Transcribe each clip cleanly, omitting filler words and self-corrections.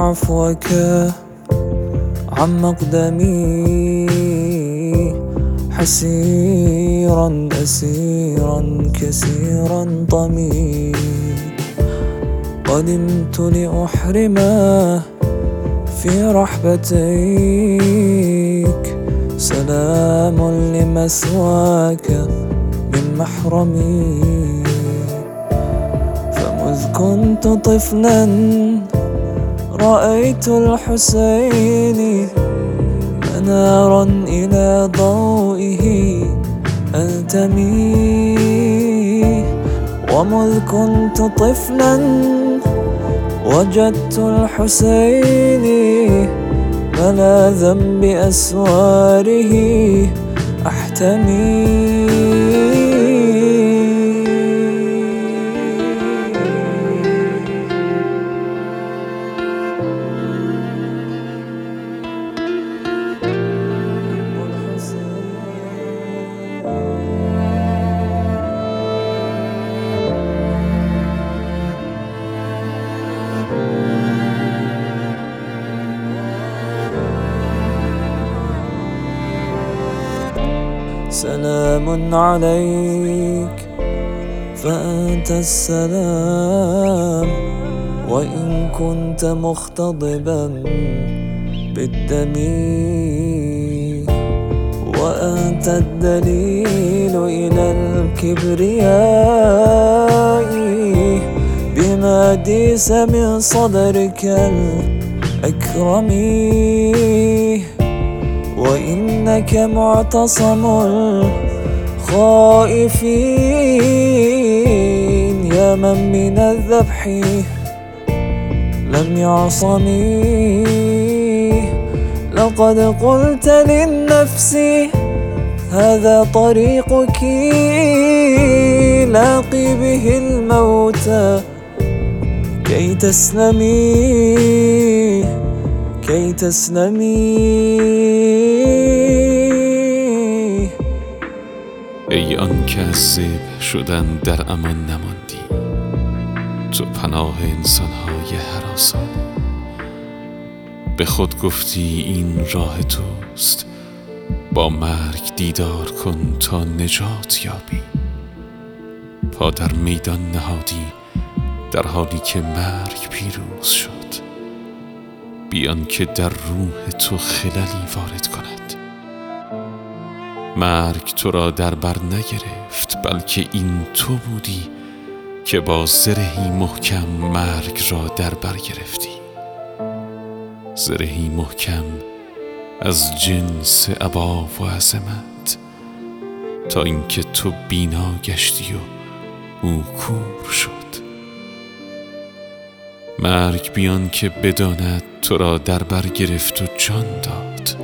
عفوك عن مقدمي حسيرا أسيرا كثيرا طمي قدمت لأحرمه في رحبتيك سلام لمثواك من محرمي فمذ كنت طفلا رأيت الحسين منارا إلى ضوئه ألتمي ومذ كنت طفلا وجدت الحسين ملاذا بأسواره أحتمي سلام عليك فأنت السلام وإن كنت مختضبا بالدم وأنت الدليل إلى الكبرياء بما ديس من صدرك الأكرم وإنك معتصم الخائفين يا من من الذبح لم يعصمي لقد قلت للنفس هذا طريقك لاقي به الموت كي تسلمی ای آن که از ذبح شدن در امان نماندی تو پناه انسانهای هراسان به خود گفتی این راه توست با مرگ دیدار کن تا نجات یابی پا در میدان نهادی در حالی که مرگ پیروز شد بیان که در روح تو خللی وارد کند مرگ تو را در بر نگرفت بلکه این تو بودی که با زرهی محکم مرگ را در بر گرفتی زرهی محکم از جنس ابا و عظمت تا اینکه تو بینا گشتی و او کور شد مرگ بیان که بداند تو را در بر گرفت و جان داد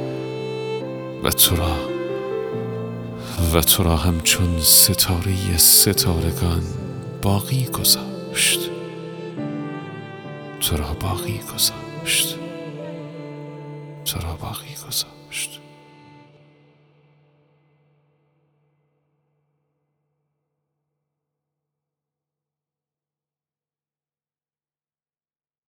و تو را همچون ستاره ستارگان باقی گذاشت تو را باقی گذاشت